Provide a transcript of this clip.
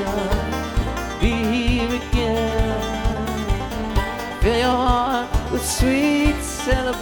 be here again. Fill your heart with sweet celebration.